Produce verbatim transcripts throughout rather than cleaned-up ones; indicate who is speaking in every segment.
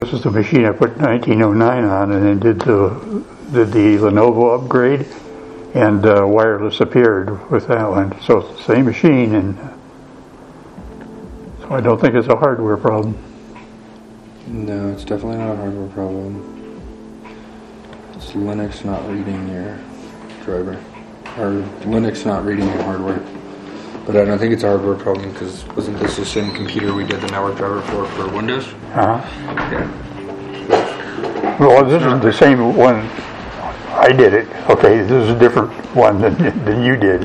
Speaker 1: This is the machine I put nineteen oh nine on, and then did the did the Lenovo upgrade, and uh, wireless appeared with that one. So it's the same machine, and so I don't think it's a hardware problem.
Speaker 2: No, it's definitely not a hardware problem. It's Linux not reading your driver, or Linux not reading your hardware. But I don't think it's a hardware problem, because wasn't this the same computer we did the network driver for for Windows?
Speaker 1: Uh-huh.
Speaker 2: Yeah.
Speaker 1: Well, this is the same one. I did it. Okay, this is a different one than, than you did.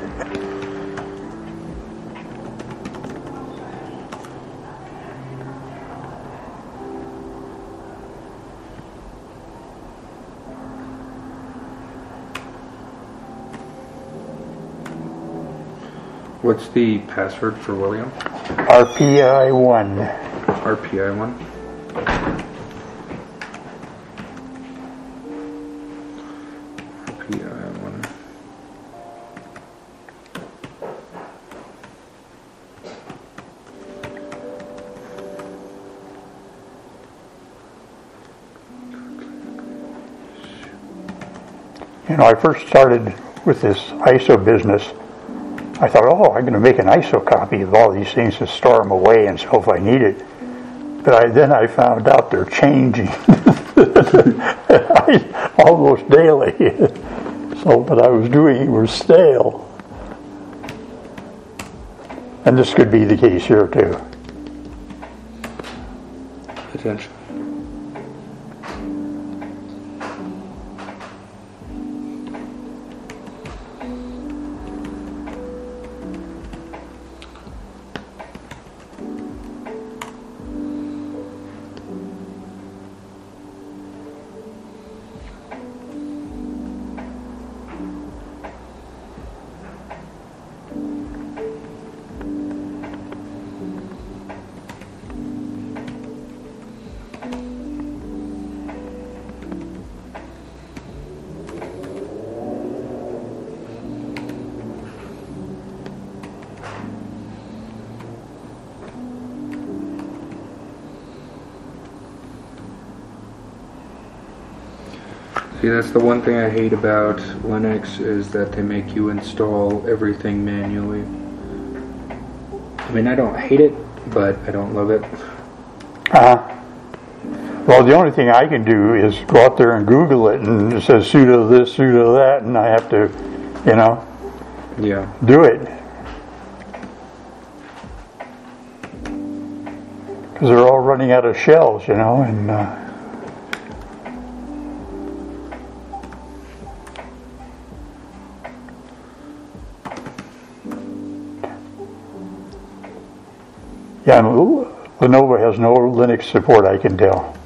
Speaker 2: What's the password for William?
Speaker 1: R P I one.
Speaker 2: R P I one. R P I one.
Speaker 1: You know, I first started with this I S O business. I thought, oh, I'm going to make an I S O copy of all these things and store them away and so if I need it. But I, then I found out they're changing almost daily. So what I was doing was stale. And this could be the case here too.
Speaker 2: Potentially. See, that's the one thing I hate about Linux, is that they make you install everything manually. I mean, I don't hate it, but I don't love it.
Speaker 1: Uh-huh. Well, the only thing I can do is go out there and Google it, and it says sudo this, sudo that, and I have to, you know,
Speaker 2: yeah,
Speaker 1: do it. Because they're all running out of shells, you know, and uh, yeah, and Lenovo has no Linux support, I can tell.